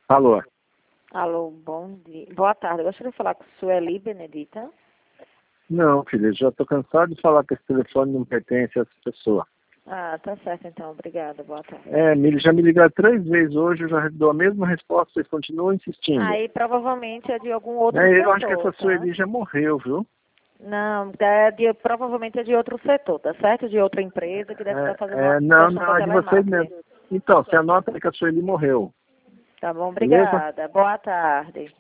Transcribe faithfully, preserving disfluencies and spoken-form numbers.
Alô? Alô, bom dia. Boa tarde. Eu gostaria de falar com Sueli Benedita. Não, filha, já estou cansado de falar que esse telefone não pertence a essa pessoa. Ah, tá certo então. Obrigada. Boa tarde. É, me- já me ligaram três vezes hoje, eu já dou a mesma resposta, vocês continuam insistindo. Aí provavelmente é de algum outro É, setor, eu acho que essa tá? Sueli já morreu, viu? Não, é de, provavelmente é de outro setor, tá certo? De outra empresa que deve É, estar fazendo é, uma não, questão não, da é de vocês telemarketing. mesmo. Então, você anota aí que a Sueli morreu. Tá bom? Beleza? Obrigada. Boa tarde.